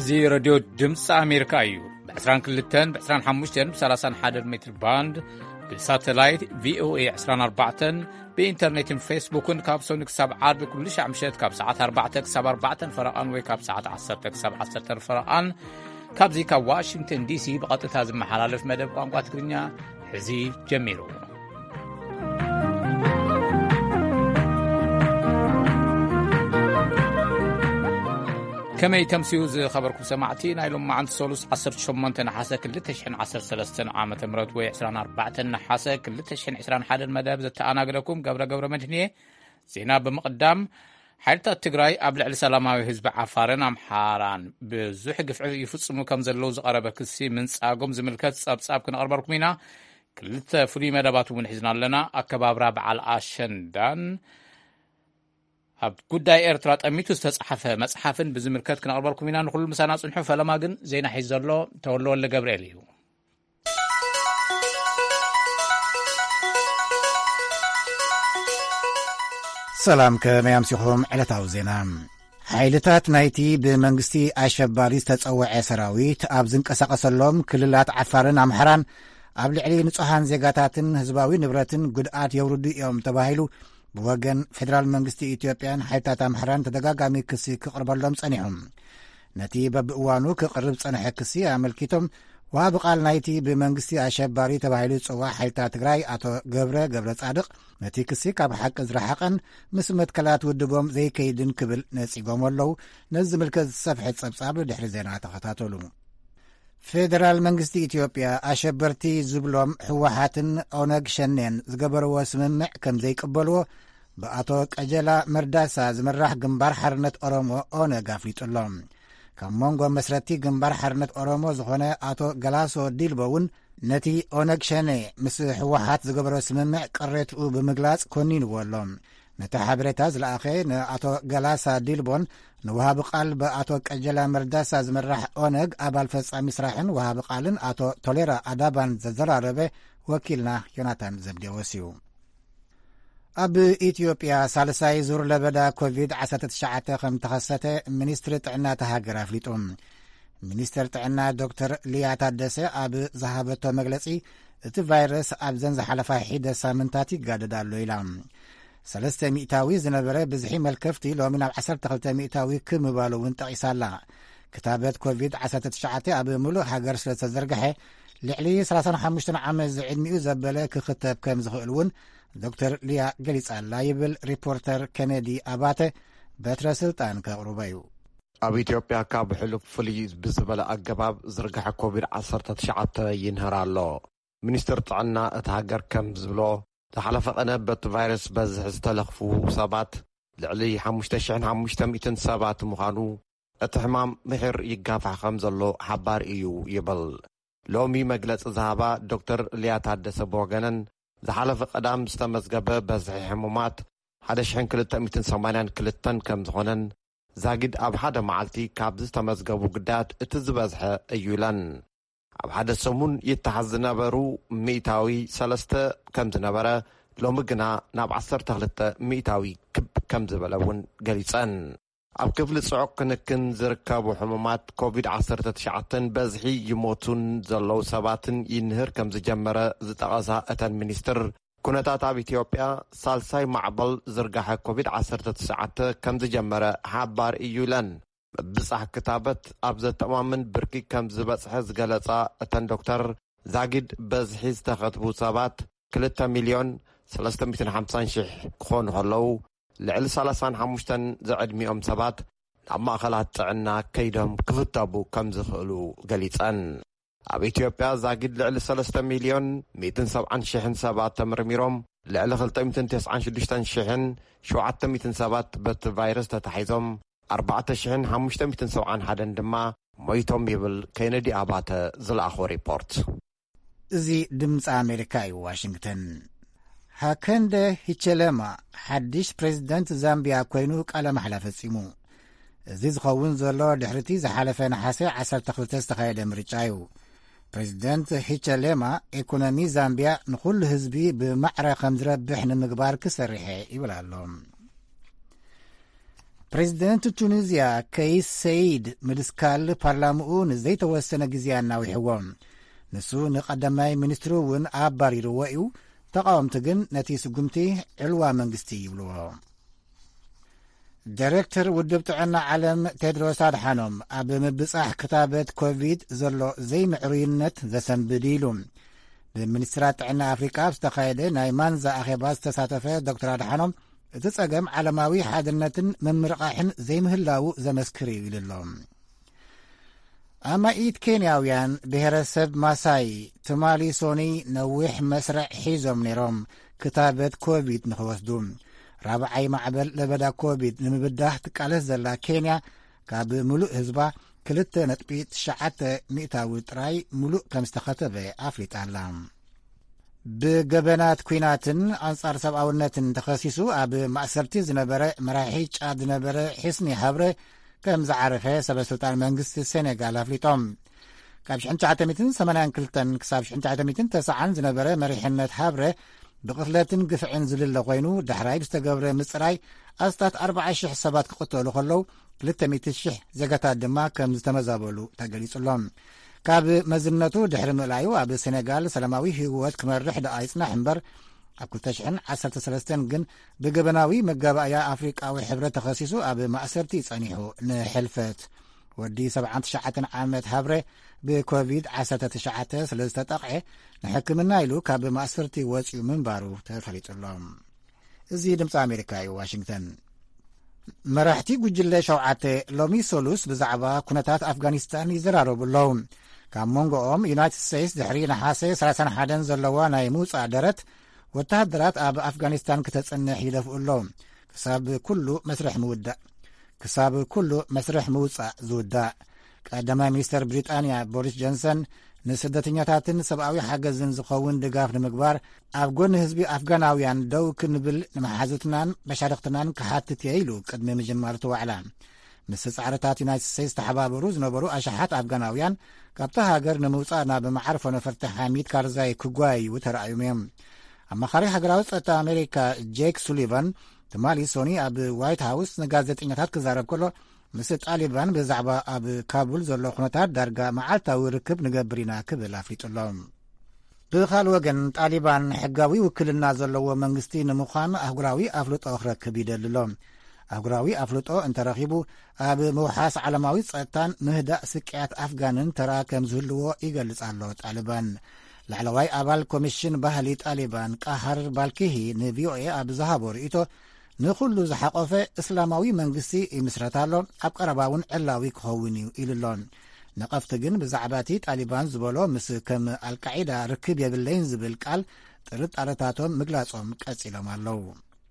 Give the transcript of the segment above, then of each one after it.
زي راديو دمس أمريكا أيو بعسران كلتن بعسران حموشتن بسلاسان حادر متر باند بالساتلايت VOA 24 بإنترنت فيسبوكن كابسونك سبعات بكل شعمشات كاب ساعات 4 كسب 4 فرقان وكاب ساعات 10 كسب 10 فرقان كابزي كاب واشنطن دي سي بقطة هذا محلالف مدب قامقات كرنيا حزي جميلو كما يتمسيوز خبركم سمعتين ايلوم مع سولوس 18 نحاسه كل تشحن 13 عام تمرت و 24 نحاسه كل تشحن 21 المداب زتاناغلكم قبر مدنيه زينا بمقدام حالتا تግራይ ኣብ ልዕሊ ሰላማዊ ህዝቢ ዓፋርን ኣምሓራን ብዙሕ ግፍዒ ይፍጽሙ ከም ዘለው ዝቐረበ ክሲ ምንጻጎም ዝምልከት ጸብጻብ ክንቐርበልኩም ኢና ክልተ ፍሉይ መደባት እውን ሒዝና ኣለና ኣከባብራ በዓል ኣሸንዳን ኣብ ጉዳይ ኤርትራ ጠሚቱ ዝተጻሕፈ መጽሓፍን ብዝምልከት ክንቐርበልኩም ኢና ንኹሉ ምሳና ጽንሑ ፈለማ ግን ዜና ሒዝ ዘሎ ተወሎ ወለ ገብርኤል እዩ ሰላም ከመያምሲኹም ዕለታዊ ዜና ሓይልታት ናይቲ ብመንግስቲ ኣሸባሪ ዝተጸውዐ ሰራዊት ኣብ ዝንቀሳቐሰሎም ክልላት ዓፋርን ኣምሓራን ኣብ ልዕሊ ንጹሓን ዜጋታትን ህዝባዊ ንብረትን ጉድኣት የውርዱ እዮም ተባሂሉ ብወገን ፌደራል መንግስቲ ኢትዮጵያን ሓይልታት ኣምሓራን ተደጋጋሚ ክሲ ክቕርበሎም ጸኒሖም ነቲ በብእዋኑ ክቕርብ ጸንሐ ክሲ ኣመልኪቶም ወሃቢ ቃል ናይቲ ብመንግስቲ ኣሸባሪ ተባሂሉ ዝጽዋዕ ሓይልታት ትግራይ ኣቶ ገብረ ጻድቕ ነቲ ክሲ ካብ ሓቂ ዝረሓቐን ምስ መትከላት ውድቦም ዘይከይድን ክብል ነጺጎም ኣለዉ ነዚ ዝምልከት ዝሰፍሐ ጸብጻብ ድሕሪ ዜና ተኸታተሉ ፌደራል መንግስቲ ኢትዮጵያ ኣሸበርቲ ዝብሎም ሕወሓትን ኦነግ ሸኔን ዝገበርዎ ስምምዕ ከም ዘይቅበልዎ ብኣቶ ቀጀላ መርዳሳ ዝምራሕ ግንባር ሓርነት ኦሮሞ ኦነግ ኣፍሊጡሎም ካብ መንጎ መስረቲ ግንባር ሓርነት ኦሮሞ ዝኾነ ኣቶ ገላሶ ዲልቦ እውን ነቲ ኦነግ ሸኔ ምስ ሕወሓት ዝገበሮ ስምምዕ ቅሬትኡ ብምግላጽ ኮኒንዎ ኣሎ ነቲ ሓበሬታ ዝለኣኸ ንኣቶ ገላሳ ዲልቦን ንውሃቢ ቃል ብኣቶ ቀጀላ መርዳሳ ዝምራሕ ኦነግ ኣባል ፈጻሚ ስራሕን ውሃቢ ቃልን ኣቶ ቶሌራ ኣዳባን ዘዘራረበ ወኪልና ዮናታን ዘብዴዎስ እዩ ኣብ ኢትዮጵያ ሳልሳይ ዙር ለበዳ ኮቪድ-19 ከም ተኸሰተ ሚኒስትሪ ጥዕና ተሃገር ኣፍሊጡ ሚኒስትር ጥዕና ዶክተር ልያ ታደሰ ኣብ ዝሃበቶ መግለጺ እቲ ቫይረስ ኣብ ዘን ዝሓለፋ ሒደ ሳምንታት ይጋደድ ኣሎ ኢላ 3 ሚእታዊ ዝነበረ ብዝሒ መልከፍቲ ሎሚ ናብ 12 ሚእታዊ ክምባሉ እውን ጠቒሳላ ክታበት ኮቪድ-19 ኣብ ምሉእ ሃገር ስለ ተዘርግሐ ልዕሊ 35 ዓመት ዝዕድሚኡ ዘበለ ክኽተብ ከም ዝኽእል እውን ዶክተር ልያ ገሊጻላ ይብል ሪፖርተር ኬነዲ ኣባተ በትረ ስልጣን ከቕርበ እዩ ኣብ ኢትዮጵያ ካብ ሕሉፍ ፍሉይ ብዝበለ ኣገባብ ዝርግሐ ኮቪድ-19 ይንህር ኣሎ ሚኒስትር ጥዕና እቲ ሃገር ከም ዝብሎ ዝሓለፈ ቀነ በቲ ቫይረስ በዝሒ ዝተለኽፉ ሰባት ልዕሊ 5500 ሰባት ምዃኑ እቲ ሕማም ምሕር ይጋፋሕ ከም ዘሎ ሓባር እዩ ይብል ሎሚ መግለፂ ዝሃባ ዶክተር ልያ ታደሰ ብወገነን ዝሓለፈ ቀዳም ዝተመዝገበ በዝሒ ሕሙማት 1282 ከም ዝኾነን ዛጊድ ኣብ ሓደ መዓልቲ ካብ ዝተመዝገቡ ግዳያት እቲ ዝበዝሐ እዩ ኢለን ኣብ ሓደ ሰሙን ይተሓዝ ዝነበሩ ሚእታዊ 3 ከም ዝነበረ ሎሚ ግና ናብ 12 ሚእታዊ ክብ ከም ዝበለ እውን ገሊጸን ኣብ ክፍሊ ጽዑቕ ክንክን ዝርከቡ ሕሙማት ኮቪድ-19 በዝሒ ይሞቱን ዘለው ሰባትን ይንህር ከም ዝጀመረ ዝጠቐሳ እተን ሚኒስትር ኩነታት ኣብ ኢትዮጵያ ሳልሳይ ማዕበል ዝርጋሐ ኮቪድ-19 ከም ዝጀመረ ሓባር እዩ ኢለን ብጻሕ ክታበት ኣብ ዘተማምን ብርኪ ከም ዝበጽሐ ዝገለጻ እተን ዶክተር ዛጊድ በዝሒ ዝተኸትቡ ሰባት 2,350,000 ክኾኑ ከለዉ ልዕሊ 35 ዘዕድሚኦም ሰባት ናብ ማእኸላት ጥዕና ከይዶም ክፍተቡ ከም ዝኽእሉ ገሊጸን ኣብ ኢትዮጵያ ዛጊድ ልዕሊ 3,170,000 ሰባት ተመርሚሮም ልዕሊ 296,700 ሰባት በቲ ቫይረስ ተታሒዞም 4,571 ድማ ሞይቶም ይብል ኬነዲ ኣባተ ዝለኣኾ ሪፖርት እዚ ድምፂ ኣሜሪካ እዩ ዋሽንግተን ሃከንደ ሂቸለማ ሓድሽ ፕሬዚደንት ዛምቢያ ኮይኑ ቃለ መሕላ ፈጺሙ እዚ ዝኸውን ዘሎ ድሕርቲ ዝሓለፈ ነሓሴ 12 ዝተኻየደ ምርጫ እዩ ፕሬዚደንት ሂቸለማ ኢኮኖሚ ዛምቢያ ንኹሉ ህዝቢ ብማዕረ ከም ዝረብሕ ንምግባር ክሰርሐ ይብል ኣሎ ፕሬዚደንት ቱኒዝያ ከይስ ሰይድ ምድስካል ፓርላምኡ ንዘይተወሰነ ግዜ ኣናዊሕዎም ንሱ ንቐዳማይ ሚኒስትሩ እውን ኣባሪርዎ እዩ። ተቃወምቲ ግን ነቲ ስጉምቲ ዕልዋ መንግስቲ ይብልዎ። ዳይሬክተር ውድብ ጥዕና ዓለም ቴድሮስ ኣድሓኖም ኣብ ምብጻሕ ክታበት ኮቪድ ዘሎ ዘይምዕሩይነት ዘሰንብድ ኢሉ ብሚኒስትራት ጥዕና ኣፍሪቃ ዝተኻየደ ናይ ማንዛ ኣኼባ ዝተሳተፈ ዶክተር ኣድሓኖም እቲ ጸገም ዓለማዊ ሓድነትን መምርቓሕን ዘይምህላው ዘመስክር እዩ ኢሉሎም። ኣማኢት ኬንያውያን ብሔረሰብ ማሳይ ትማሊ ሶኒ ነዊሕ መስርዕ ሒዞም ነይሮም ክታበት ኮቪድ ንኽወስዱ። ራብዓይ ማዕበል ለበዳ ኮቪድ ንምብዳህ ትቃለስ ዘላ ኬንያ ካብ ምሉእ ህዝባ 2.9 ሚእታዊ ጥራይ ምሉእ ከም ዝተኸተበ ኣፍሊጣላ። ብገበናት ኩናትን ኣንጻር ሰብኣውነትን ተኸሲሱ ኣብ ማእሰርቲ ዝነበረ መራሒ ጫድ ዝነበረ ሒስኒ ሃብረ ከም ዝዓረፈ ሰበስልጣን መንግስቲ ሴኔጋል ኣፍሊጦም። ካብ 1982 ክሳብ 1990 ዝነበረ መሪሕነት ሃብረ ብቕትለትን ግፍዕን ዝልለ ኮይኑ ዳሕራይ ብዝተገብረ ምጽራይ ኣስታት 40,000 ሰባት ክቕተሉ ከለዉ 200,000 ዜጋታት ድማ ከም ዝተመዛበሉ ተገሊጹሎም። ካብ መዝነቱ ድሕሪ ምእላዩ ኣብ ሴኔጋል ሰላማዊ ህይወት ክመርሕ ደኣ ይጽናሕ እምበር ኣብ 2013 ግን ብገበናዊ መጋባእያ ኣፍሪቃዊ ሕብረት ተኸሲሱ ኣብ ማእሰርቲ ጸኒሑ ንሕልፈት። ወዲ 79 ዓመት ሃብረ ብኮቪድ-19 ስለ ዝተጠቕዐ ንሕክምና ኢሉ ካብ ማእሰርቲ ወፂኡ ምንባሩ ተፈሊጡሎም። እዚ ድምፂ ኣሜሪካ እዩ፣ ዋሽንግተን። መራሕቲ ጉጅለ 7 ሎሚ ሶሉስ ብዛዕባ ኩነታት ኣፍጋኒስታን ይዘራረቡ ኣለዉ። ካብ መንጎኦም ዩናይትድ ስቴትስ ድሕሪ ነሓሴ 31 ዘለዋ ናይ ምውፃእ ደረት ወተሃደራት ኣብ ኣፍጋኒስታን ክተጸንሕ ይደፍኡ ኣለዉ ክሳብ ኩሉ መስርሕ ምውፃእ ዝውዳእ። ቀዳማይ ሚኒስተር ብሪጣንያ ቦሪስ ጆንሰን ንስደተኛታትን ሰብኣዊ ሓገዝን ዝኸውን ድጋፍ ንምግባር ኣብ ጎኒ ህዝቢ ኣፍጋናውያን ደው ክንብል ንመሓዙትናን መሻርክትናን ክሓትት እየ ኢሉ ቅድሚ ምጅማር ዋዕላ። ምስ ጻዕርታት ዩናይትድ ስቴትስ ተሓባበሩ ዝነበሩ ኣሽሓት ኣፍጋናውያን ካብታ ሃገር ንምውፃእ ናብ መዓርፎ ነፈርቲ ሓሚድ ካርዛይ ክጓዩ ተረኣዮም እዮም። ኣማኻሪ ሃገራዊ ጸጥታ ኣሜሪካ ጄክ ሱሊቫን ትማሊ ሶኒ ኣብ ዋይት ሃውስ ንጋዜጠኛታት ክዛረብ ከሎ ምስ ጣሊባን ብዛዕባ ኣብ ካቡል ዘሎ ኩነታት ዳርጋ መዓልታዊ ርክብ ንገብር ኢና ክብል ኣፍሊጡሎም። ብኻልእ ወገን ጣሊባን ሕጋዊ ውክልና ዘለዎ መንግስቲ ንምዃን ኣህጉራዊ ኣፍልጦ ክረክብ ይደልሎም። ኣህጉራዊ ኣፍልጦ እንተረኺቡ ኣብ ምውሓስ ዓለማዊ ጸጥታን ምህዳእ ስቅያት ኣፍጋንን ተራ ከም ዝህልዎ ይገልጽ ኣሎ ጣሊባን። ላዕለዋይ ኣባል ኮሚሽን ባህሊ ጣሊባን ቃሃር ባልኪሂ ንቪኦኤ ኣብ ዝሃቦ ርእቶ ንኹሉ ዝሓቆፈ እስላማዊ መንግስቲ ይምስረት ኣሎ፣ ኣብ ቀረባውን ዕላዊ ክኸውን እዩ ኢሉሎን። ነቐፍቲ ግን ብዛዕባ እቲ ጣሊባን ዝበሎ ምስ ከም ኣልቃዒዳ ርክብ የብለይን ዝብል ቃል ጥርጣረታቶም ምግላጾም ቀጺሎም ኣለው።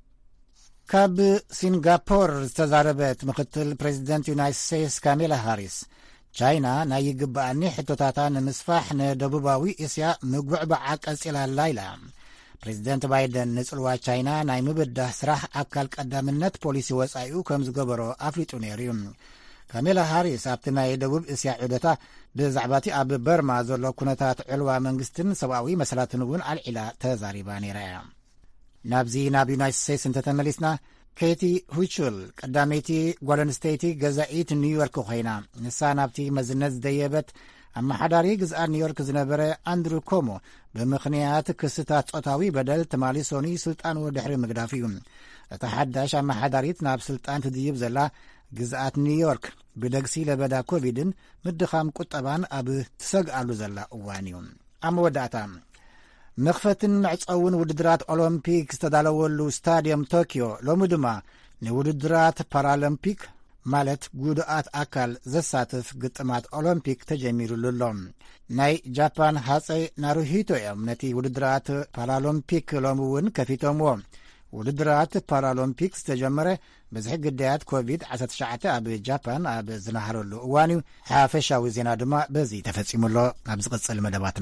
ካብ ሲንጋፖር ዝተዛረበት ምክትል ፕሬዚደንት ዩናይትድ ስቴትስ ካሜላ ሃሪስ ቻይና ናይ ይግባአኒ ሕቶታታ ንምስፋሕ ንደቡባዊ እስያ ምጉዕባዓ ቀጺላላ ኢላ። ፕሬዚደንት ባይደን ንጽልዋ ቻይና ናይ ምብዳህ ስራሕ ኣካል ቀዳምነት ፖሊሲ ወጻኢኡ ከም ዝገበሮ ኣፍሊጡ ነይሩ እዩ። ካሜላ ሃሪስ ኣብቲ ናይ ደቡብ እስያ ዑደታ ብዛዕባ እቲ ኣብ በርማ ዘሎ ኩነታት ዕልዋ መንግስትን ሰብኣዊ መሰላትን እውን ኣልዒላ ተዛሪባ ነይራ እያ። ናብዚ ናብ ዩናይትድ ስቴትስ እንተተመሊስና ኬቲ ሁቹል ቀዳመይቲ ጓል ኣንስተይቲ ገዛኢት ኒውዮርክ ኮይና ንሳ ናብቲ መዝነት ዝደየበት ኣመሓዳሪ ግዝኣት ኒውዮርክ ዝነበረ ኣንድሩ ኮሞ ብምኽንያት ክስታት ጾታዊ በደል ትማሊ ሶኒ ስልጣን ድሕሪ ምግዳፍ እዩ። እታ ሓዳሽ ኣመሓዳሪት ናብ ስልጣን ትድይብ ዘላ ግዝኣት ኒውዮርክ ብደግሲ ለበዳ ኮቪድን ምድኻም ቁጠባን ኣብ ትሰግኣሉ ዘላ እዋን እዩ። ኣብ መወዳእታ መኽፈትን መዕፀውን ውድድራት ኦሎምፒክ ዝተዳለወሉ ስታድየም ቶኪዮ ሎሚ ድማ ንውድድራት ፓራሎምፒክ ማለት ጉዱኣት ኣካል ዘሳትፍ ግጥማት ኦሎምፒክ ተጀሚሩሉሎም። ናይ ጃፓን ሃፀይ ናሩሂቶ እዮም ነቲ ውድድራት ፓራሎምፒክ ሎሚ እውን ከፊቶምዎ። ውድድራት ፓራሎምፒክ ዝተጀመረ በዝሒ ግዳያት ኮቪድ-19 ኣብ ጃፓን ኣብ ዝናሃረሉ እዋን እዩ። ሓፈሻዊ ዜና ድማ በዚ ተፈጺሙሎ። ኣብ ዝቕጽል መደባትና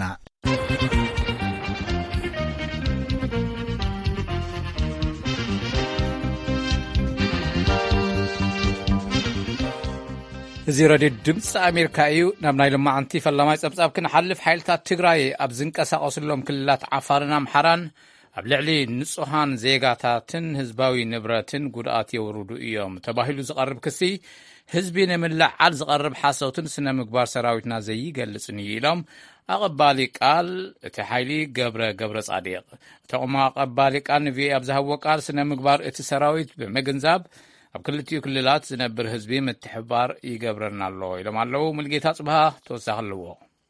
እዚ ረድዮ ድምፂ ኣሜሪካ እዩ። ናብ ናይ ልማዓንቲ ፈላማይ ጸብጻብ ክንሓልፍ ሓይልታት ትግራይ ኣብ ዝንቀሳቐሱሎም ክልላት ዓፋርን ኣምሓራን ኣብ ልዕሊ ንጹሃን ዜጋታትን ህዝባዊ ንብረትን ጉድኣት የውርዱ እዮም ተባሂሉ ዝቐርብ ክሲ ህዝቢ ንምልዓል ዝቐርብ ሓሶትን ስነ ምግባር ሰራዊትና ዘይገልጽን እዩ ኢሎም ኣቐባሊ ቃል እቲ ሓይሊ ገብረ ጻዲቕ እቶም ኣቐባሊ ቃል ንቪኦኤ ኣብ ዝሃብዎ ቃል ስነ ምግባር እቲ ሰራዊት ብምግንዛብ ኣብ ክልቲኡ ክልላት ዝነብር ህዝቢ ምትሕብባር ይገብረና ኣሎ ኢሎም ኣለዉ። ሙልጌታ ጽብሃ ተወሳኺ ኣለዎ።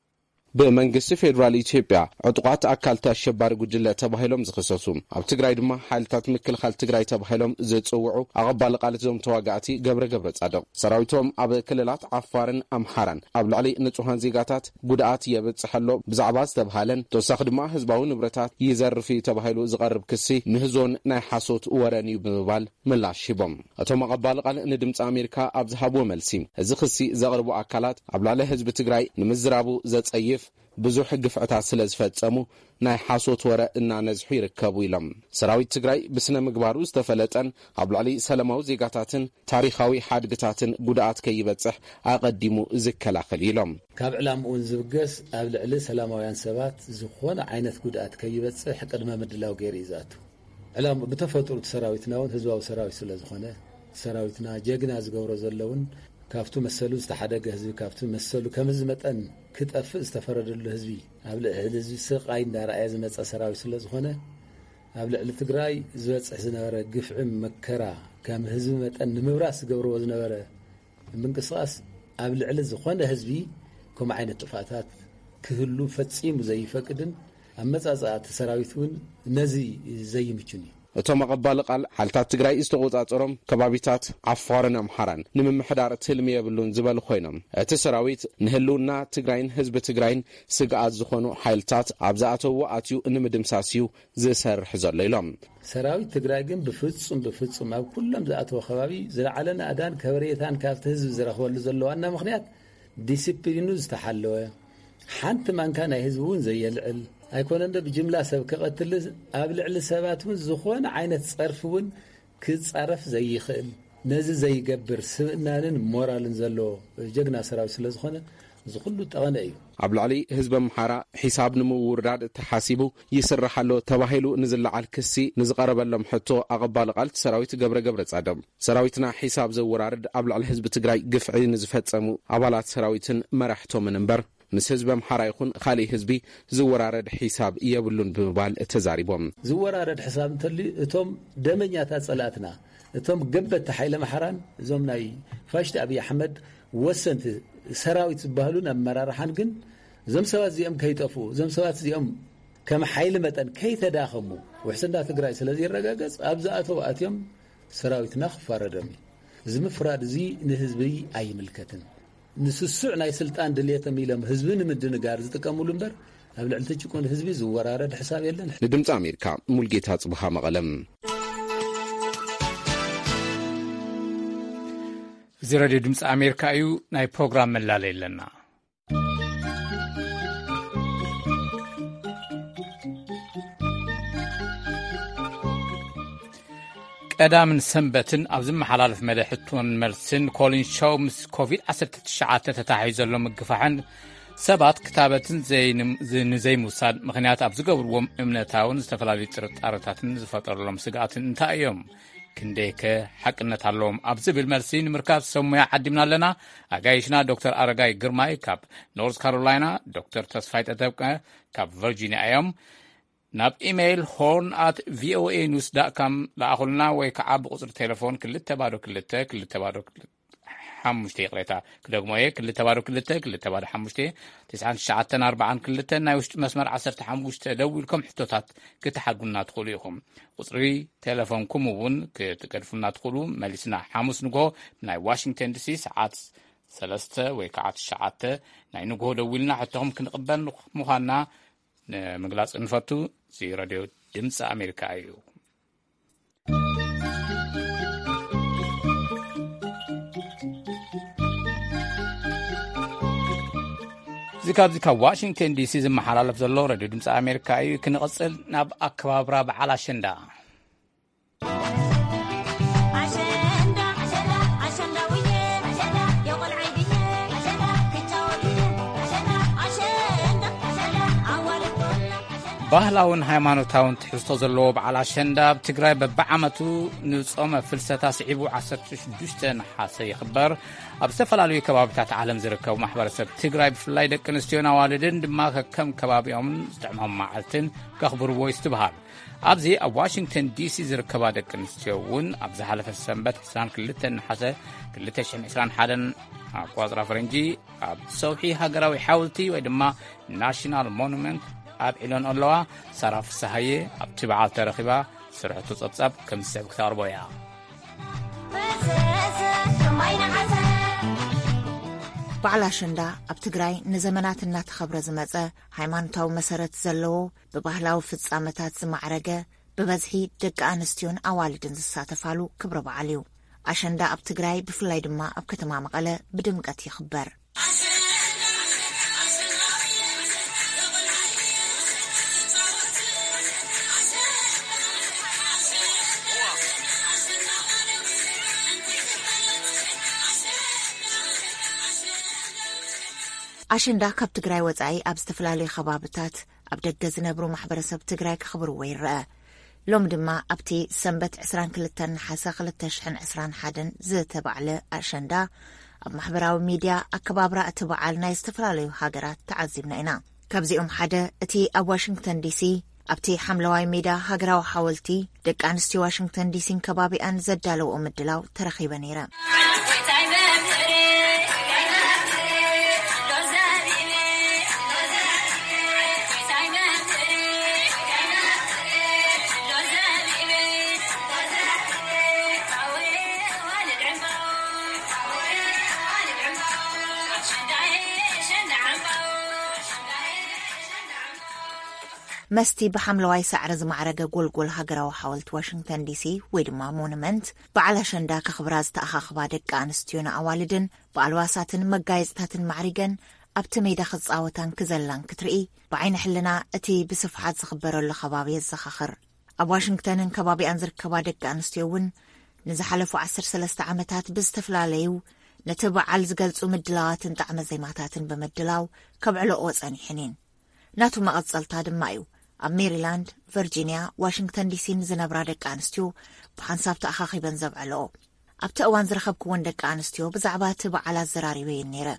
በመንግስቲ ፌደራል ኢትዮጵያ ዕጡቋት አካልታ አሸባሪ ጉጅለ ተባሂሎም ዝኽሰሱ ኣብ ትግራይ ድማ ሓይልታት ምክልኻል ትግራይ ተባሂሎም ዝጽውዑ ኣቐባሊ ቃልቲ ዞም ተዋጋእቲ ገብረ ጻድቕ ሰራዊቶም ኣብ ክልላት ዓፋርን ኣምሓራን ኣብ ልዕሊ ንጹሃን ዜጋታት ጉድኣት የብጽሐሎ ብዛዕባ ዝተባሃለን ተወሳኺ ድማ ህዝባዊ ንብረታት ይዘርፍ ተባሂሉ ዝቐርብ ክሲ ምህዞን ናይ ሓሶት ወረን እዩ ብምባል ምላሽ ሂቦም እቶም ኣቐባሊ ቃል ንድምፂ ኣሜሪካ ኣብ ዝሃብዎ መልሲ እዚ ክሲ ዘቕርቡ ኣካላት ኣብ ልዕሊ ህዝቢ ትግራይ ንምዝራቡ ዘጸይፍ ብዙሕ ግፍዕታት ስለ ዝፈጸሙ ናይ ሓሶት ወረ እናነዝሑ ይርከቡ ኢሎም ሰራዊት ትግራይ ብስነ ምግባሩ ዝተፈለጠን ኣብ ልዕሊ ሰላማዊ ዜጋታትን ታሪኻዊ ሓድግታትን ጉድኣት ከይበጽሕ ኣቐዲሙ ዝከላኸል ኢሎም ካብ ዕላምኡን ዝብገስ ኣብ ልዕሊ ሰላማውያን ሰባት ዝኾነ ዓይነት ጉድኣት ከይበጽሕ ቅድመ ምድላው ገይሩ ይዛቱ ዕላም ብተፈጥሮ ሰራዊትና እውን ህዝባዊ ሰራዊት ስለ ዝኾነ ሰራዊትና ጀግና ዝገብሮ ዘለውን ካብቱ መሰሉ ዝተሓደገ ህዝቢ ካብቱ መሰሉ ከምዝ መጠን ክጠፍእ ዝተፈረደሉ ህዝቢ ኣብ ልዕሊ ህዝቢ ስቃይ እንዳረኣየ ዝመጸ ሰራዊት ስለ ዝኾነ ኣብ ልዕሊ ትግራይ ዝበጽሕ ዝነበረ ግፍዒ መከራ ከም ህዝቢ መጠን ንምብራስ ዝገብርዎ ዝነበረ ምንቅስቓስ ኣብ ልዕሊ ዝኾነ ህዝቢ ከም ዓይነት ጥፋታት ክህሉ ፈጺሙ ዘይፈቅድን ኣብ መጻጻእቲ ሰራዊት እውን ነዚ ዘይምችን እዩ እቶም ኣቐባሊ ቃል ሓልታት ትግራይ ዝተቆጻጸሮም ከባቢታት ዓፋርን ኣምሓራን ንምምሕዳር ትልሚ የብሉን ዝበሉ ኮይኖም እቲ ሰራዊት ንህልውና ትግራይን ህዝቢ ትግራይን ስግኣት ዝኾኑ ሓይልታት ኣብ ዝኣተውዎ ኣትዩ ንምድምሳስዩ ዝሰርሕ ዘሎ ኢሎም ሰራዊት ትግራይ ግን ብፍጹም ኣብ ኩሎም ዝኣተዎ ከባቢ ዝለዓለ ናእዳን ከበሬታን ካብቲ ህዝቢ ዝረኽበሉ ዘሎ ዋና ምኽንያት ዲሲፕሊኑ ዝተሓለወ ሓንቲ ማንካ ናይ ህዝቢ እውን ዘየልዕል ኣይኮነን ብጅምላ ሰብ ከቀትል ኣብ ልዕሊ ሰባት እውን ዝኾነ ዓይነት ጸርፍ እውን ክጻረፍ ዘይኽእል ነዚ ዘይገብር ስብእናንን ሞራልን ዘሎ ጀግና ሰራዊት ስለ ዝኾነ ዝኹሉ ጠቐነ እዩ ኣብ ልዕሊ ህዝቢ ኣምሓራ ሒሳብ ንምውርዳድ ተሓሲቡ ይስራሓሎ ተባሂሉ ንዝለዓል ክሲ ንዝቐረበሎም ሕቶ ኣቐባሊ ቃል ሰራዊት ገብረ ጻድቕ ሰራዊትና ሒሳብ ዘወራርድ ኣብ ልዕሊ ህዝቢ ትግራይ ግፍዒ ንዝፈጸሙ ኣባላት ሰራዊትን መራሕቶምን እምበር ምስ ህዝቢ ኣምሓራ ይኹን ካልእ ህዝቢ ዝወራረድ ሒሳብ የብሉን ብምባል ተዛሪቦም ዝወራረድ ሒሳብ እንተሊ እቶም ደመኛታት ጸላእትና እቶም ገበቲ ሓይለ ኣምሓራን እዞም ናይ ፋሽቲ ኣብይ ኣሕመድ ወሰንቲ ሰራዊት ዝበሃሉን ኣመራርሓን ግን እዞም ሰባት እዚኦም ከይጠፍኡ እዞም ሰባት እዚኦም ከም ሓይሊ መጠን ከይተዳኸሙ ውሕስና ትግራይ ስለዚ ይረጋገጽ ኣብ ዝኣተው ኣትዮም ሰራዊትና ክፋረዶም እዚ ምፍራድ እዚ ንህዝቢ ኣይምልከትን ንስሱዕ ናይ ስልጣን ድልየቶም ኢሎም ህዝቢ ንምድንጋር ዝጥቀሙሉ እምበር ኣብ ልዕሊ ትጭቁን ህዝቢ ዝወራረድ ሕሳብ የለን ንድምፂ ኣሜሪካ ሙልጌታ ጽብሃ መቐለም እዚ ሬድዮ ድምፂ ኣሜሪካ እዩ ናይ ፕሮግራም መላለ የለና ቀዳምን ሰንበትን ኣብ ዝመሓላለፍ መድሕቱን መልስን ኮሊን ሾው ምስ ኮቪድ-19 ተታሒዙ ዘሎ ምግፋሕን ሰባት ክታበትን ንዘይምውሳድ ምኽንያት ኣብ ዝገብርዎም እምነታውን ዝተፈላለዩ ጥርጣረታትን ዝፈጠረሎም ስግኣትን እንታይ እዮም ክንደይከ ሓቅነት ኣለዎም ኣብ ዝብል መልሲ ንምርካብ ሰሙያ ዓዲምና ኣለና ኣጋይሽና ዶክተር ኣረጋይ ግርማይ ካብ ኖርዝ ካሮላይና ዶክተር ተስፋይ ጠጠብቀ ካብ ቨርጂኒያ እዮም ናብ ኢሜይል horn@voanews.com ለኣኹልና ወይ ከዓ ብቁፅሪ ቴሌፎን 222 ይቕሬታ ክደግሞ እየ 222 ናይ ውሽጢ መስመር 15 ደው ኢልኩም ሕቶታት ክትሓልፉና ትኽእሉ ኢኹም ቁፅሪ ቴሌፎንኩም እውን ክትገድፉና ትኽእሉ መሊስና ሓሙስ ንጎ ናይ ዋሽንግተን ዲሲ ሰዓት 3 ወይ ከዓ 9 ናይ ንጎ ደው ኢልና ሕቶኹም ክንቕበል ምዃንና ንምግላጽ እንፈቱ እዚ ሬድዮ ድምፂ ኣሜሪካ እዩ እዚ ካብዚ ካብ ዋሽንግተን ዲሲ ዝመሓላለፍ ዘሎ ሬድዮ ድምፂ ኣሜሪካ እዩ ክንቕፅል ናብ ኣከባብራ በዓል ኣሸንዳ ባህላውን ሃይማኖታውን ትሕዝቶ ዘለዎ በዓል ኣሸንዳ ኣብ ትግራይ በብዓመቱ ንጾመ ፍልሰታ ስዒቡ 16 ነሓሰ ይኽበር። ኣብ ዝተፈላለዩ ከባቢታት ዓለም ዝርከቡ ማሕበረሰብ ትግራይ ብፍላይ ደቂ ኣንስትዮን ኣዋልድን ድማ ከም ከባቢኦምን ዝጥዕሞም መዓልትን ከኽብርዎ ይስትበሃል። ኣብዚ ኣብ ዋሽንግተን ዲሲ ዝርከባ ደቂ ኣንስትዮ እውን ኣብ ዝሓለፈ ሰንበት 22 ነሓሰ 2021 ኣቆፅራ ፈረንጂ ኣብ ሰውሒ ሃገራዊ ሓወልቲ ወይ ድማ ናሽናል ሞኑመንት ኣብ ዒሎን ኣለዋ። ሳራ ፍሳሃየ ኣብቲ በዓል ተረኺባ ስርሕቱ ጸብጻብ ከም ዝስዕብ ክተቕርቦ እያ። በዓል ኣሸንዳ ኣብ ትግራይ ንዘመናት እናተኸብረ ዝመጸ ሃይማኖታዊ መሰረት ዘለዎ ብባህላዊ ፍጻመታት ዝማዕረገ ብበዝሒ ደቂ ኣንስትዮን ኣዋልድን ዝሳተፋሉ ክብረ በዓል እዩ። ኣሸንዳ ኣብ ትግራይ ብፍላይ ድማ ኣብ ከተማ መቐለ ብድምቀት ይኽበር። ኣሸንዳ ካብ ትግራይ ወጻኢ ኣብ ዝተፈላለዩ ከባቢታት ኣብ ደገ ዝነብሩ ማሕበረሰብ ትግራይ ክኽብርዎ ይርአ። ሎም ድማ ኣብቲ ሰንበት 22 ነሓሰ 2021 ዝተባዕለ ኣሸንዳ ኣብ ማሕበራዊ ሚድያ ኣከባብራ እቲ በዓል ናይ ዝተፈላለዩ ሃገራት ተዓዚብና ኢና። ካብዚኦም ሓደ እቲ ኣብ ዋሽንግተን ዲሲ ኣብቲ ሓምለዋይ ሜዳ ሃገራዊ ሓወልቲ ደቂ ኣንስትዮ ዋሽንግተን ዲሲን ከባቢኣን ዘዳለውኦ ምድላው ተረኺበ ነይረ። መስቲ ብሓምለዋይ ሳዕሪ ዝማዕረገ ጎልጎል ሃገራዊ ሓወልቲ ዋሽንግተን ዲሲ ወይ ድማ ሞኑመንት በዓል ኣሸንዳ ከኽብራ ዝተኣኻኽባ ደቂ ኣንስትዮን ኣዋልድን ብኣልባሳትን መጋየፅታትን ማዕሪገን ኣብቲ ሜዳ ክፃወታን ክዘላን ክትርኢ ብዓይኒ ሕልና እቲ ብስፍሓት ዝኽበረሉ ከባቢ የዘኻኽር። ኣብ ዋሽንግተንን ከባቢኣን ዝርከባ ደቂ ኣንስትዮ እውን ንዝሓለፉ 13 ዓመታት ብዝተፈላለዩ ነቲ በዓል ዝገልጹ ምድላዋትን ጣዕመ ዜማታትን ብምድላው ከብዕልኦ ጸኒሐን እየን። ናቱ መቐጸልታ ድማ እዩ ኣብ ሜሪላንድ፣ ቨርጂንያ፣ ዋሽንግተን ዲሲን ዝነብራ ደቂ ኣንስትዮ ብሓንሳብ ተኣኻኺበን ዘብዕልኦ። ኣብቲ እዋን ዝረኸብክዎን ደቂ ኣንስትዮ ብዛዕባ እቲ በዓል ኣዘራሪበ እየን ነይረ።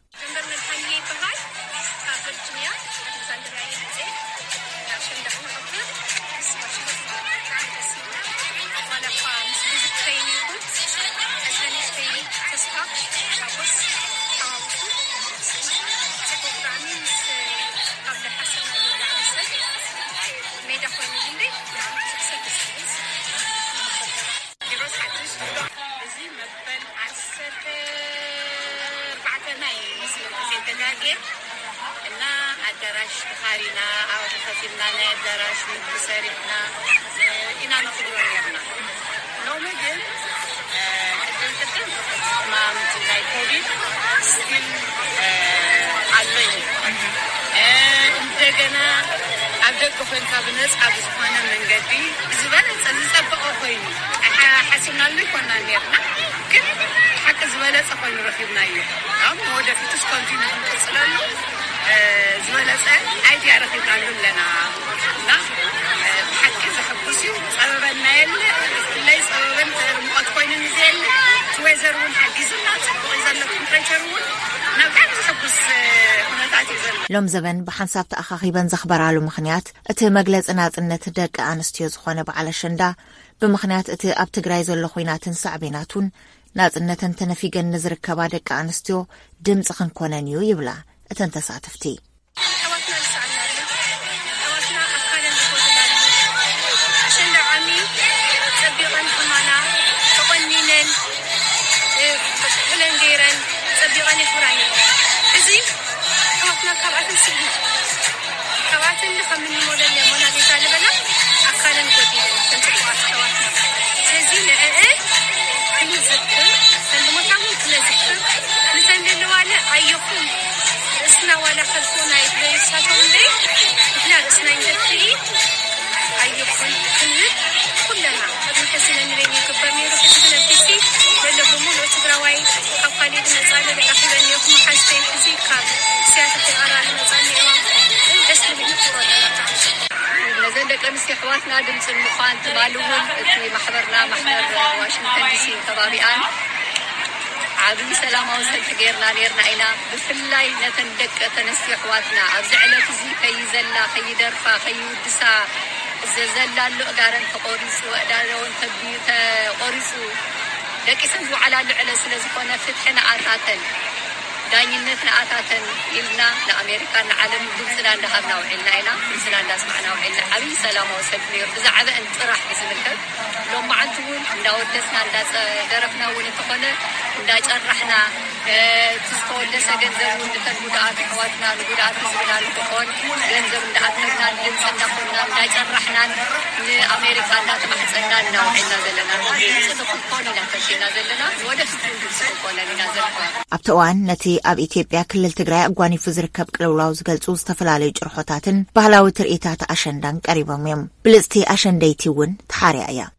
ሎም ዘበን ብሓንሳብ ተኣኻኺበን ዘኽበራሉ ምኽንያት እቲ መግለፂ ናጽነት ደቂ ኣንስትዮ ዝኾነ በዓል ኣሸንዳ ብምኽንያት እቲ ኣብ ትግራይ ዘሎ ኹናትን ሳዕቤናቱን ናጽነተን ተነፊገን ንዝርከባ ደቂ ኣንስትዮ ድምፂ ክንኮነን እዩ ይብላ እተን ተሳትፍቲ። دمسي حواتنا دمس المخان تمالوهم في محضر واشنطن دي سي طبابيان عابي سلامة وسلف غيرنا نيرنا إنا بفلاي نتندك تنسي حواتنا أبزعلك زي خيزلا خيدرفا خيودسا زلزلا لقارن تقوريسو وقدارون تقوريسو لكي سنزو على العلا سلزقونا فتحنا آتاتن داينتنا آتاتن إلنا لأمريكا نعلم بلسنا نهبنا وعلنا إنا بلسنا نسمعنا وعلنا عبي سلامة وسلفنير بزعبا أنت راح بسمكب لو ما عنتون نداودسنا نداس درفنا ونتقنا نداج أرحنا تسكول لسا جنزر ونتنبودات حواتنا نبودات نزبنا نتقون جنزر نداعتنا نلمسنا قلنا نداج أرحنا لأمريكا نتمحسنا وعلنا زلنا صدقوا قولنا تشينا زلنا ودفتون بلسكوا قولنا زلنا أبتوان نتي أب إثيوبيا كل تجري أقواني فزركب كلولاوز جلسوس تفلالي جرحوتاتن بهلاوي ترئيتات أشندان قريبا ميم بلستي أشنديتي ون تحاري أيا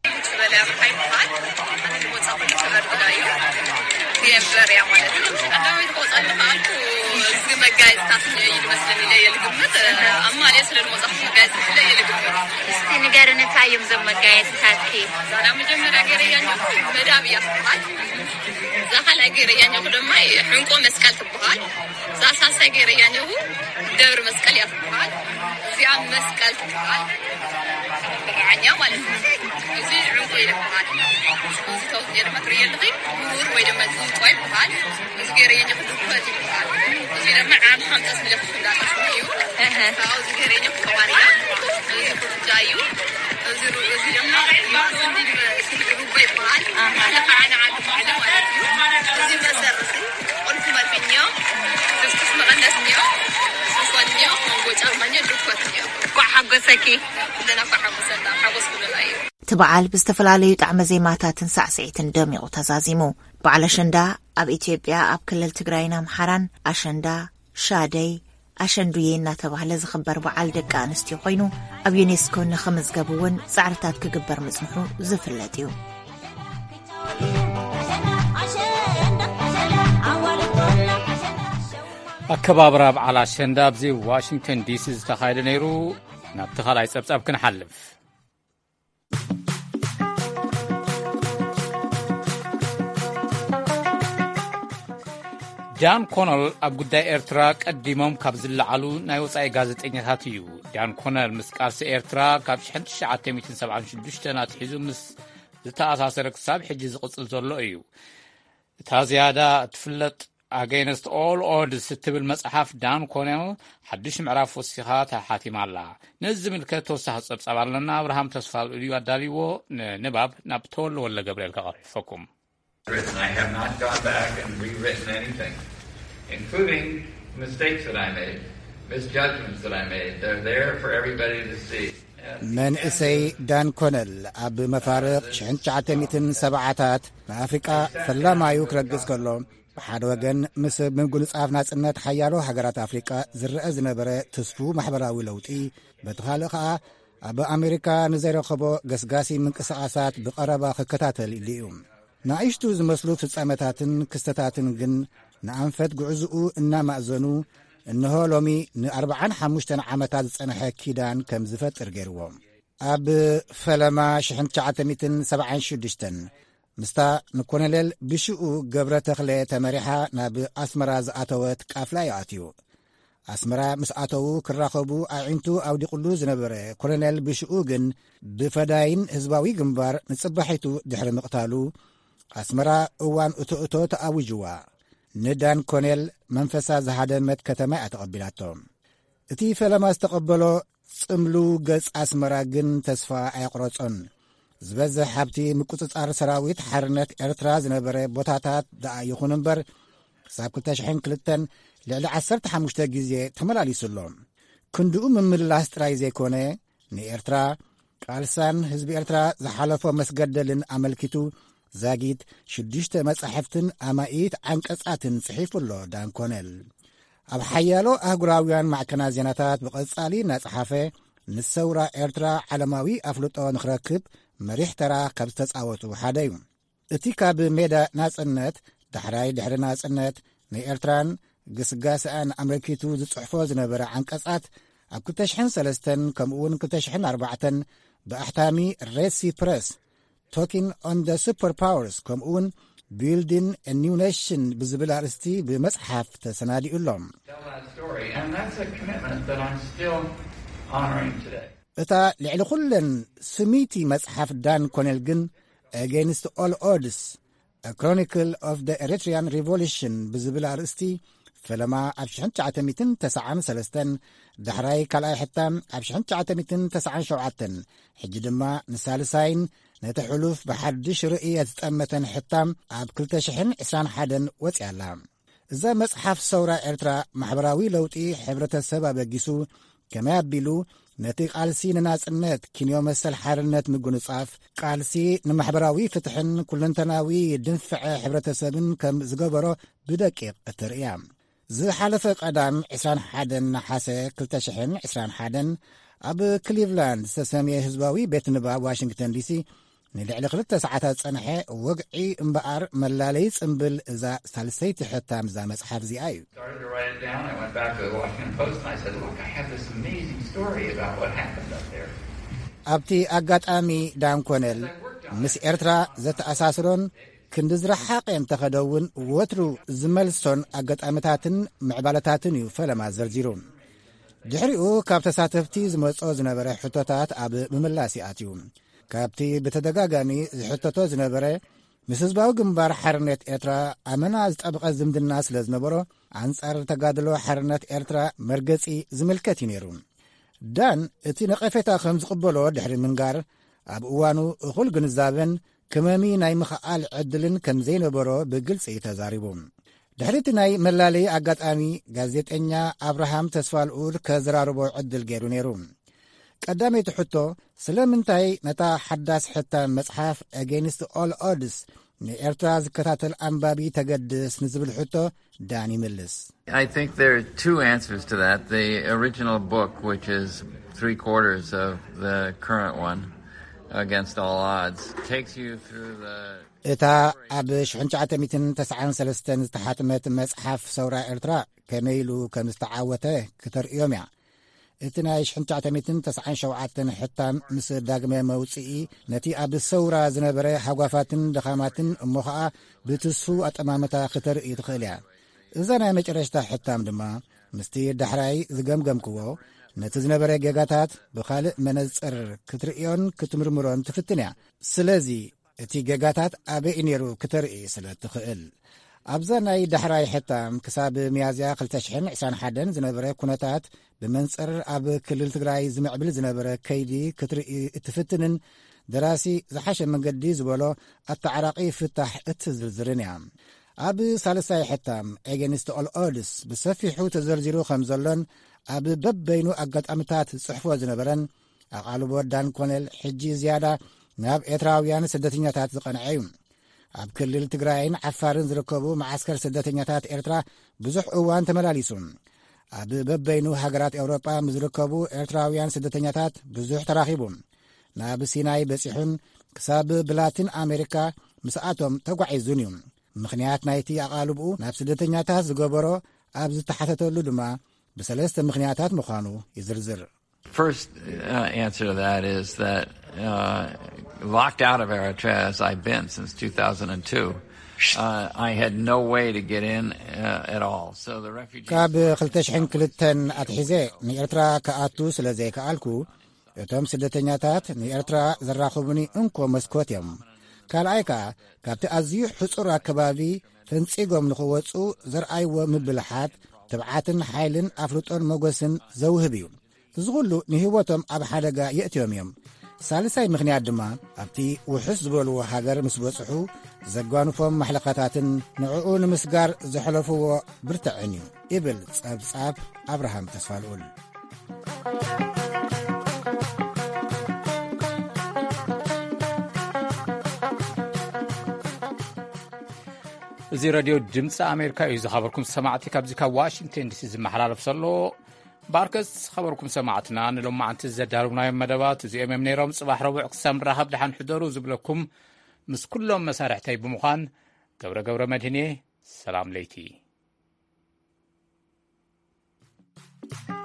زاخل أجير يعني يقولون ما يحنقوا مسكال تبغال زاساس أجير يعني هو دور مسكال يفعل زيام مسكال تبغال برعنيا ولا زي عنقوا يفعل زي توزير مكرية لغي نور ويدا مزود طيب بغال زجير يعني يقولون كواتي بغال زي لما عام 5 مليون فلان أشوفيو فاو زجير يعني كواريا زي كرجايو زي لما يقولون دي روبي بغال أنا فعنا عاد فعنا ولا زي مسرسي قلت ما فينيو تسمع الناس نيو سوسنيو موجود أمانيو دكتوريو وحقسكي لنا فحقسنا حقس كل لايو تبعال باستفلاليو طعم زيماتاتن سعسعيتن دميقو تزازيمو بعل شندا أب إثيوبيا أب كلل تግራይና محران أشندا شادي أشندوينا تبعال زخبر بعل دق أنستيو خوينو أب يونسكو نخمزقبون صعرتات كقبر مزمحو زفلتيو أكبابراب على شنداب زي واشنطن دي سي تخايل نيرو نبتخل يسبسب كنحلف دان كونل أب قداء إرترا قديمهم كابزل علو نايوصاي غازطينيات እዩ دان كونل مسقاس إرترا كاب 1976 ناتحيزو مس ዝተኣሳሰረ ክሳብ ሕጂ ዝቕጽል ዘሎ እዩ እታ ዝያዳ ትፍለጥ against all odds ስትብል መጽሓፍ ዳን ኮነል ሓድሽ ምዕራፍ ወሲኻ ተሓቲማ ኣላ ነዚ ምልከት ተወሳኺ ፀብጻብ ኣለና ኣብርሃም ተስፋል እዩ ኣዳሊዎ ንባብ ናብ ተወልደ ገብርኤል ከቐርፈኩም I have not gone back and rewritten anything, including mistakes that I made, misjudgments that I made. They're there for everybody to see. መንእሰይ ዳን ኮነል ኣብ መፋርቕ 1970ታት ንኣፍሪቃ ፈላማዩ ክረግጽ ከሎ ብሓደ ወገን ምስ ምንጉንጻፍ ናጽነት ሓያሎ ሃገራት ኣፍሪቃ ዝርአ ዝነበረ ተስፉ ማሕበራዊ ለውጢ በቲ ካልእ ኸዓ ኣብ ኣሜሪካ ንዘይረኸቦ ገስጋሲ ምንቅስቓሳት ብቐረባ ክከታተል ኢሉ እዩ ንኣይሽቱ ዝመስሉ ፍጻመታትን ክስተታትን ግን ንኣንፈት ጉዕዝኡ እናማእዘኑ እንሆ ሎሚ ን45 ዓመታት ዝጸንሐ ኪዳን ከም ዝፈጥር ገይርዎም ኣብ ፈለማ 1976 ምስታ ንኮነል ብሽኡ ገብረ ተኽለ ተመሪሓ ናብ ኣስመራ ዝኣተወት ቃፍላ ይኣትዩ ኣስመራ ምስ ኣተዉ ክራኸቡ ኣዒንቱ ኣውዲቑሉ ዝነበረ ኮሎኔል ብሽኡ ግን ብፈዳይን ህዝባዊ ግንባር ንጽባሒቱ ድሕሪ ምቕታሉ ኣስመራ እዋን እቶእቶ ተኣውጅዋ ንዳን ኮነል መንፈሳ ዝሃደመት ከተማ ኣተቐቢላቶም እቲ ፈለማ ዝተቐበሎ ጽምሉ ገጽ ኣስመራ ግን ተስፋ ኣያቕረጾን ዝበዝሕ ሓብቲ ምቁጽጻር ሰራዊት ሓርነት ኤርትራ ዝነበረ ቦታታት ደኣ ይኹን እምበር ክሳብ 2002 ልዕሊ 15 ግዜ ተመላሊሱሎም ክንድኡ ምምላስ ጥራይ ዘይኮነ ንኤርትራ ቃልሳን ህዝቢ ኤርትራ ዝሓለፎ መስገደልን ኣመልኪቱ ዛጊት 6 መጻሕፍትን ኣማኢት ዓንቀጻትን ጽሒፉሎ ዳን ኮነል ኣብ ሓያሎ ኣህጉራውያን ማዕከና ዜናታት ብቐጻሊ ናጽሓፈ ንሰውራ ኤርትራ ዓለማዊ ኣፍልጦ ንኽረክብ መሪሕ ተራ ካብ ዝተጻወቱ ሓደ እዩ እቲ ካብ ሜዳ ናጽነት ዳሕራይ ድሕሪ ናጽነት ናይ ኤርትራን ግስጋስኣን ኣመልኪቱ ዝጽሕፎ ዝነበረ ዓንቀጻት ኣብ 2003 ከምኡውን 2004 ብኣሕታሚ ሬሲ ፕሬስ ቶኪን ኦን ደ ሱፐር ፓወርስ ከምኡውን ቢልዲን አ ኒው ኔሽን ብዝብል ኣርእስቲ ብመጽሓፍ ተሰናዲኡሎም እታ ልዕሊ ኩለን ስሚቲ መጽሓፍ ዳን ኮኔል ግን ኣጌንስት ኦል ኦድስ A Chronicle of the Eritrean Revolution ብዝብል ኣርእስቲ ፈለማ ኣብ 1993 ዳሕራይ ካልኣይ ሕታም ኣብ 1997 ሕጂ ድማ ንሳልሳይን ነቲ ሕሉፍ ብሓድሽ ርእየ ዝጠመተን ሕታም ኣብ 2021 ወፂኣላ እዛ መጽሓፍ ሰውራ ኤርትራ ማሕበራዊ ለውጢ ሕብረተሰብ ኣበጊሱ ከመይ ኣቢሉ ነቲ ቃልሲ ንናጽነት ኪንዮ መሰል ሓርነት ምጉንጻፍ ቃልሲ ንማሕበራዊ ፍትሕን ኩለንተናዊ ድንፍዐ ሕብረተሰብን ከም ዝገበሮ ብደቂቕ እትርእያ ዝሓለፈ ቀዳም 21 ናሓሰ 2021 ኣብ ክሊቭላንድ ዝተሰምየ ህዝባዊ ቤት ንባብ ዋሽንግተን ዲሲ ንልዕሊ 2 ሰዓታት ጸንሐ ወግዒ እምበኣር መላለይ ጽምብል እዛ ሳልሰይቲ ሕታም እዛ መጽሓፍ እዚኣ እዩ ኣብቲ ኣጋጣሚ ዳን ኮነል ምስ ኤርትራ ዘተኣሳስሮን ክንዲ ዝረሓቐን ተኸደውን ወትሩ ዝመልሶን ኣጋጣሚታትን ምዕባለታትን እዩ ፈለማ ዘርዚሩ ድሕሪኡ ካብ ተሳተፍቲ ዝመጾ ዝነበረ ሕቶታት ኣብ ምምላስ ይኣትዩ ካብቲ ብተደጋጋሚ ዝሕተቶ ዝነበረ ምስ ህዝባዊ ግንባር ሓርነት ኤርትራ ኣመና ዝጠብቐ ዝምድና ስለ ዝነበሮ ኣንጻር ተጋድሎ ሓርነት ኤርትራ መርገጺ ዝምልከት እዩ ነይሩ ዳን እቲ ነቐፌታ ከም ዝቕበሎ ድሕሪ ምንጋር ኣብ እዋኑ እኹል ግንዛበን ክመሚ ናይ ምኽኣል ዕድልን ከም ዘይነበሮ ብግልፂ ተዛሪቡ ድሕሪቲ ናይ መላለይ ኣጋጣሚ ጋዜጠኛ ኣብርሃም ተስፋልኡድ ከዘራርቦ ዕድል ገይሩ ነይሩ ቀዳመይቲ ሕቶ ስለምንታይ ነታ ሓዳስ ሕታም መጽሓፍ ኣጌንስት ኦል ኦድስ ንኤርትራ ዝከታተል ኣንባቢ ተገድስ ንዝብል ሕቶ ዳን ይምልስ I think there are two answers to that. The original book, which is 3/4 of the current one, Against All Odds, takes you through the እታ ኣብ 1993 ዝተሓተመት መጽሓፍ ሰውራ ኤርትራ ከመይሉ ከም ዝተዓወተ ክትርእዮም እያ እቲ ናይ 1997 ሕታም ምስ ዳግመ መውፅኢ ነቲ ኣብ ሰውራ ዝነበረ ሓጓፋትን ደኻማትን እሞ ኸዓ ብትስፉ ኣጠማመታ ክትርኢ ትኽእል እያ እዛ ናይ መጨረሽታ ሕታም ድማ ምስቲ ዳሕራይ ዝገምገምክዎ ነቲ ዝነበረ ጌጋታት ብኻልእ መነጽር ክትርእዮን ክትምርምሮን ትፍትን እያ ስለዚ እቲ ጌጋታት ኣበይ ነይሩ ክትርኢ ስለ ትኽእል ኣብዛ ናይ ዳሕራይ ሕታም ክሳብ ሚያዝያ 2021 ዝነበረ ኩነታት ብመንጽር ኣብ ክልል ትግራይ ዝምዕብል ዝነበረ ከይዲ ክትርኢ እትፍትንን ደራሲ ዝሓሸ መንገዲ ዝበሎ ኣተዓራቒ ፍታሕ እትዝርዝርን እያ ኣብ ሳልሳይ ሕታም ኤጌንስት ኦል ኦድስ ብሰፊሑ ተዘርዚሩ ከም ዘሎን ኣብ በበይኑ ኣጋጣሚታት ጽሕፎ ዝነበረን ኣቓልቦ ዳን ኮነል ሕጂ ዝያዳ ናብ ኤርትራውያን ስደተኛታት ዝቐንዐ እዩ ኣብ ክልል ትግራይን ዓፋርን ዝርከቡ ማዓስከር ስደተኛታት ኤርትራ ብዙሕ እዋን ተመላሊሱ ኣብ በበይኑ ሃገራት ኤውሮጳ ምዝርከቡ ኤርትራውያን ስደተኛታት ብዙሕ ተራኺቡ ናብ ሲናይ በጺሑን ክሳብ ብላቲን ኣሜሪካ ምስኣቶም ተጓዒዙን እዩ ምኽንያት ናይቲ ኣቓልብኡ ናብ ስደተኛታት ዝገበሮ ኣብ ዝተሓተተሉ ድማ ብሰለስተ ምኽንያታት ምዃኑ ይዝርዝር First answer to that is that locked out of Eritrea as I've been since 2002, I had no way to get in at all. So the refugees... ካብ 2002 ኣትሒዘ ንኤርትራ ከኣቱ ስለ ዘይከኣልኩ እቶም ስደተኛታት ንኤርትራ ዘራኽቡኒ እንኮ መስኮት እዮም ካልኣይ ከዓ ካብቲ ኣዝዩ ሕጹር ኣከባቢ ፈንጺጎም ንኽወፁ ዘርኣይዎ ምብልሓት ትብዓትን ሓይልን ኣፍልጦን መጐስን ዘውህብ እዩ እዚ ኩሉ ንህይወቶም ኣብ ሓደጋ የእትዮም እዮም ሳልሳይ ምኽንያት ድማ ኣብቲ ውሑስ ዝበልዎ ሃገር ምስ በጽሑ ዘጓንፎም ማሕለኻታትን ንዕኡ ንምስጋር ዘሕለፍዎ ብርትዕን እዩ ይብል ጸብጻብ ኣብርሃም ተስፋልኡል እዚ ሬድዮ ድምፂ ኣሜሪካ እዩ ዝኸበርኩም ሰማዕቲ ካብዚ ካብ ዋሽንግተን ዲሲ ዝመሓላለፍ ዘሎ ባርከስ ኸበርኩም ሰማዕትና ንሎማዓንቲ ዘዳርብናዮም መደባት እዚኦም እዮም ነይሮም ጽባሕ ረቡዕ ክሳብ ራኸብ ድሓን ሕደሩ ዝብለኩም ምስ ኩሎም መሳርሕተይ ብምዃን ገብረ መድህን ሰላም ለይቲ